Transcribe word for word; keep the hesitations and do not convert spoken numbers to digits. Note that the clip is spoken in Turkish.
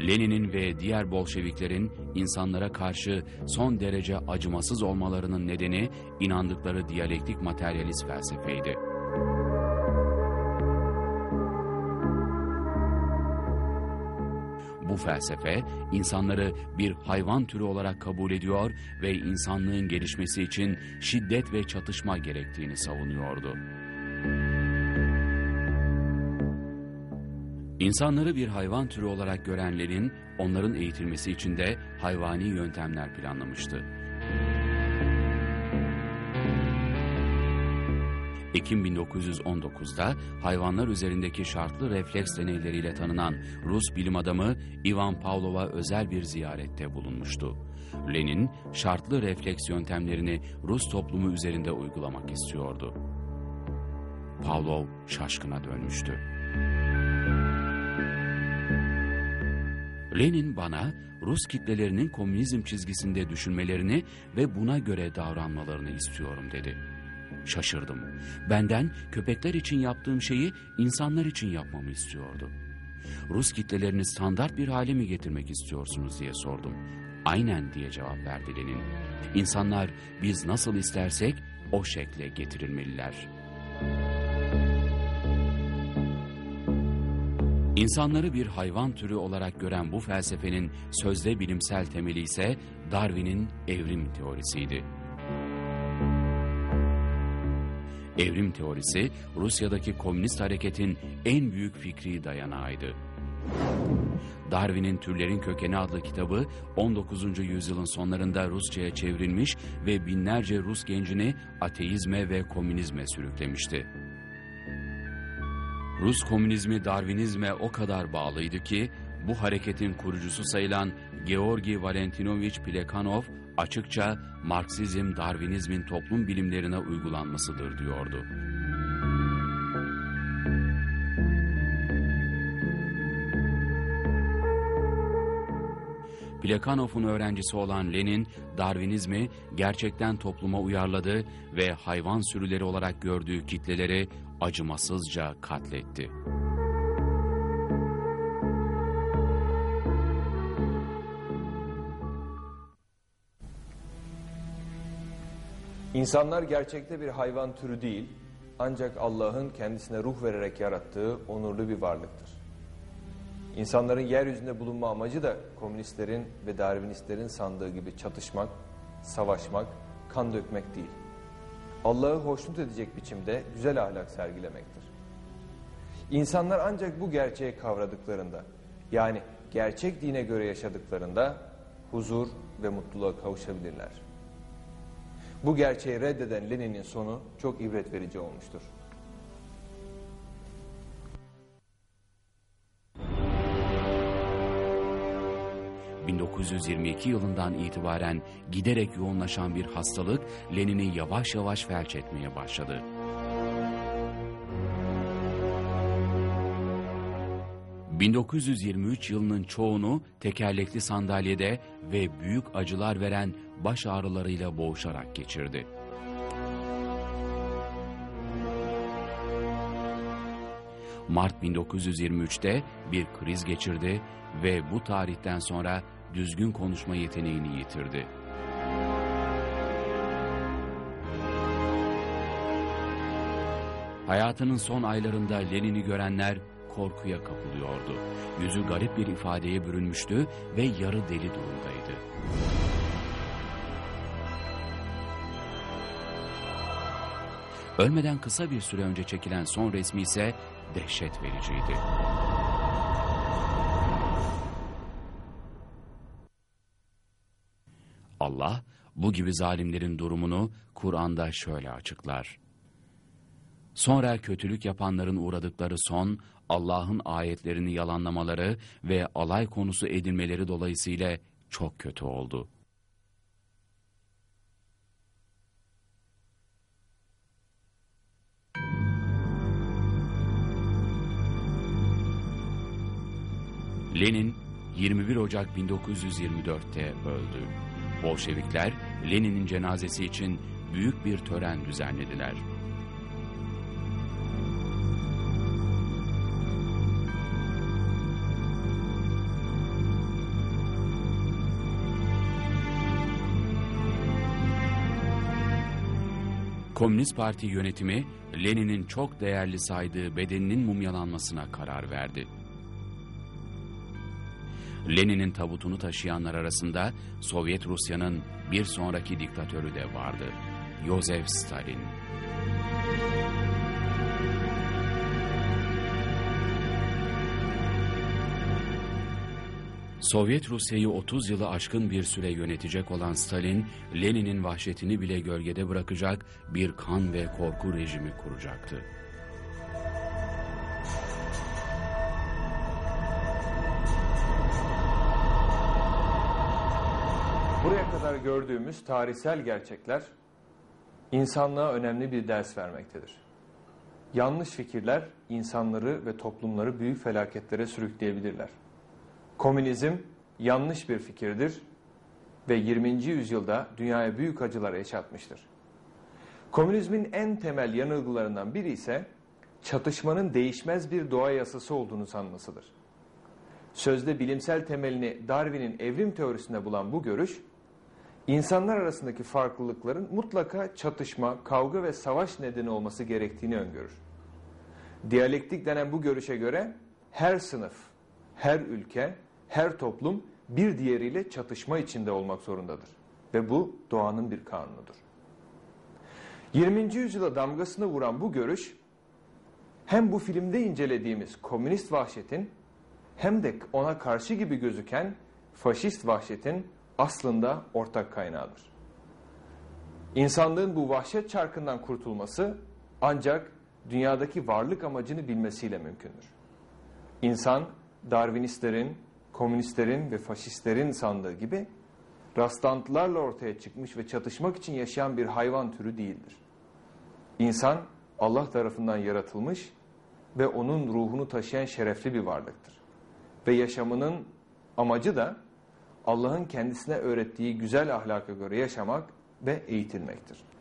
Lenin'in ve diğer Bolşeviklerin insanlara karşı son derece acımasız olmalarının nedeni inandıkları diyalektik materyalist felsefeydi. Bu felsefe, insanları bir hayvan türü olarak kabul ediyor ve insanlığın gelişmesi için şiddet ve çatışma gerektiğini savunuyordu. İnsanları bir hayvan türü olarak gören Lenin, onların eğitilmesi için de hayvani yöntemler planlamıştı. Ekim bin dokuz yüz on dokuz'da hayvanlar üzerindeki şartlı refleks deneyleriyle tanınan Rus bilim adamı Ivan Pavlov'a özel bir ziyarette bulunmuştu. Lenin, şartlı refleks yöntemlerini Rus toplumu üzerinde uygulamak istiyordu. Pavlov şaşkına dönmüştü. Lenin bana Rus kitlelerinin komünizm çizgisinde düşünmelerini ve buna göre davranmalarını istiyorum dedi. Şaşırdım. Benden köpekler için yaptığım şeyi insanlar için yapmamı istiyordu. Rus kitlelerini standart bir hale mi getirmek istiyorsunuz diye sordum. Aynen diye cevap verdi Lenin. İnsanlar biz nasıl istersek o şekle getirilmeliler. İnsanları bir hayvan türü olarak gören bu felsefenin sözde bilimsel temeli ise Darwin'in evrim teorisiydi. Evrim teorisi, Rusya'daki komünist hareketin en büyük fikri dayanağıydı. Darwin'in Türlerin Kökeni adlı kitabı on dokuzuncu yüzyılın sonlarında Rusça'ya çevrilmiş ve binlerce Rus gencini ateizme ve komünizme sürüklemişti. Rus komünizmi Darwinizme o kadar bağlıydı ki, bu hareketin kurucusu sayılan Georgi Valentinovich Plekhanov açıkça Marksizm Darwinizmin toplum bilimlerine uygulanmasıdır diyordu. Plekhanov'un öğrencisi olan Lenin, Darwinizmi gerçekten topluma uyarladı ve hayvan sürüleri olarak gördüğü kitleleri acımasızca katletti. İnsanlar gerçekte bir hayvan türü değil, ancak Allah'ın kendisine ruh vererek yarattığı onurlu bir varlıktır. İnsanların yeryüzünde bulunma amacı da komünistlerin ve Darwinistlerin sandığı gibi çatışmak, savaşmak, kan dökmek değil. Allah'ı hoşnut edecek biçimde güzel ahlak sergilemektir. İnsanlar ancak bu gerçeği kavradıklarında, yani gerçek dine göre yaşadıklarında huzur ve mutluluğa kavuşabilirler. Bu gerçeği reddeden Lenin'in sonu çok ibret verici olmuştur. bin dokuz yüz yirmi iki yılından itibaren giderek yoğunlaşan bir hastalık Lenin'i yavaş yavaş felç etmeye başladı. bin dokuz yüz yirmi üç yılının çoğunu tekerlekli sandalyede ve büyük acılar veren baş ağrılarıyla boğuşarak geçirdi. Mart bin dokuz yüz yirmi üç'te bir kriz geçirdi ve bu tarihten sonra düzgün konuşma yeteneğini yitirdi. Hayatının son aylarında Lenin'i görenler korkuya kapılıyordu. Yüzü garip bir ifadeye bürünmüştü ve yarı deli durumdaydı. Ölmeden kısa bir süre önce çekilen son resmi ise dehşet vericiydi. Allah bu gibi zalimlerin durumunu Kur'an'da şöyle açıklar. Sonra kötülük yapanların uğradıkları son, Allah'ın ayetlerini yalanlamaları ve alay konusu edinmeleri dolayısıyla çok kötü oldu. Lenin yirmi bir Ocak bin dokuz yüz yirmi dört'te öldü. Bolşevikler Lenin'in cenazesi için büyük bir tören düzenlediler. Komünist Parti yönetimi Lenin'in çok değerli saydığı bedeninin mumyalanmasına karar verdi. Lenin'in tabutunu taşıyanlar arasında Sovyet Rusya'nın bir sonraki diktatörü de vardı. Yosef Stalin. Sovyet Rusya'yı otuz yılı aşkın bir süre yönetecek olan Stalin, Lenin'in vahşetini bile gölgede bırakacak bir kan ve korku rejimi kuracaktı. Buraya kadar gördüğümüz tarihsel gerçekler insanlığa önemli bir ders vermektedir. Yanlış fikirler insanları ve toplumları büyük felaketlere sürükleyebilirler. Komünizm yanlış bir fikirdir ve yirminci yüzyılda dünyaya büyük acılar yaşatmıştır. Komünizmin en temel yanılgılarından biri ise çatışmanın değişmez bir doğa yasası olduğunu sanmasıdır. Sözde bilimsel temelini Darwin'in evrim teorisinde bulan bu görüş, insanlar arasındaki farklılıkların mutlaka çatışma, kavga ve savaş nedeni olması gerektiğini öngörür. Diyalektik denen bu görüşe göre her sınıf, her ülke, her toplum bir diğeriyle çatışma içinde olmak zorundadır. Ve bu doğanın bir kanunudur. yirminci yüzyıla damgasını vuran bu görüş, hem bu filmde incelediğimiz komünist vahşetin hem de ona karşı gibi gözüken faşist vahşetin aslında ortak kaynağıdır. İnsanlığın bu vahşet çarkından kurtulması ancak dünyadaki varlık amacını bilmesiyle mümkündür. İnsan, Darwinistlerin, komünistlerin ve faşistlerin sandığı gibi rastlantılarla ortaya çıkmış ve çatışmak için yaşayan bir hayvan türü değildir. İnsan, Allah tarafından yaratılmış ve onun ruhunu taşıyan şerefli bir varlıktır. Ve yaşamının amacı da Allah'ın kendisine öğrettiği güzel ahlaka göre yaşamak ve eğitilmektir.